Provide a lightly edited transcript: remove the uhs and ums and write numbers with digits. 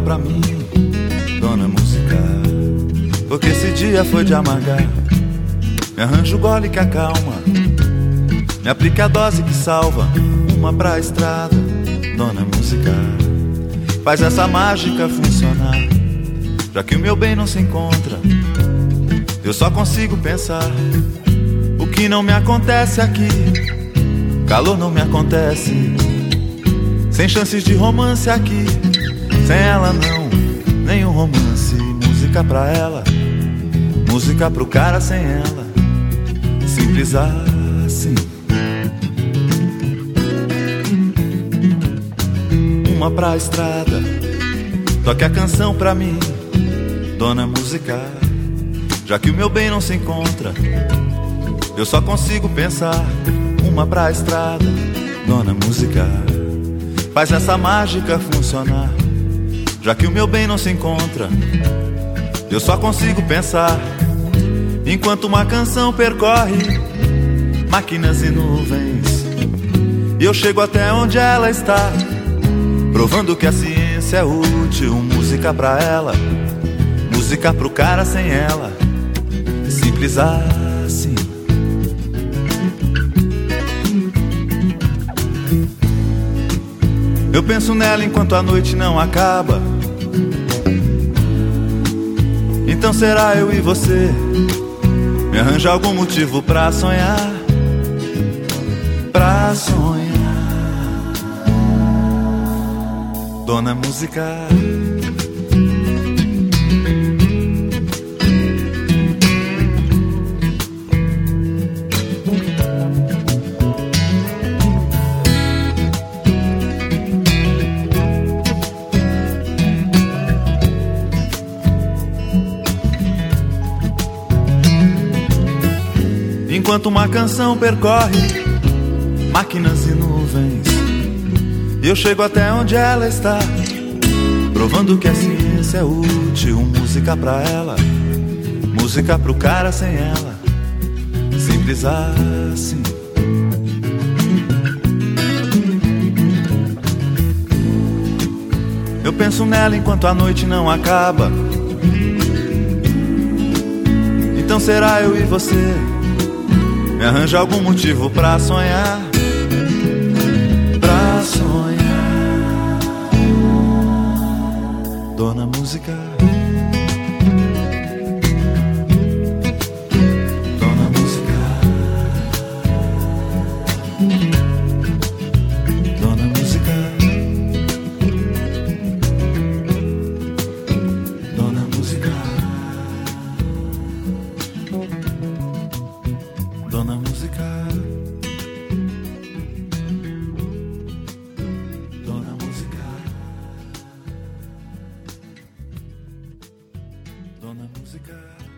pra mim, dona música, porque esse dia foi de amargar. Me arranja o gole que acalma, me aplica a dose que salva. Uma pra estrada, dona música, faz essa mágica funcionar. Já que o meu bem não se encontra, eu só consigo pensar. O que não me acontece aqui, calor não me acontece. Sem chances de romance aqui, sem ela não, nenhum romance. Música pra ela, música pro cara sem ela. Simples assim. Uma pra estrada, toque a canção pra mim, dona música. Já que o meu bem não se encontra, eu só consigo pensar. Uma pra estrada, dona música, faz essa mágica funcionar. Já que o meu bem não se encontra, eu só consigo pensar. Enquanto uma canção percorre máquinas e nuvens, e eu chego até onde ela está, provando que a ciência é útil. Música pra ela, música pro cara sem ela. Simples assim. Eu penso nela enquanto a noite não acaba. Então será eu e você? Me arranja algum motivo pra sonhar. Pra sonhar, dona música. Enquanto uma canção percorre máquinas e nuvens, e eu chego até onde ela está, provando que a ciência é útil. Música pra ela, música pro cara sem ela. Simples assim. Eu penso nela enquanto a noite não acaba. Então será eu e você? Me arranja algum motivo pra sonhar. Pra sonhar, dona música. Dona música. Dona música. Dona música. Dona música. Dona música. Dona música.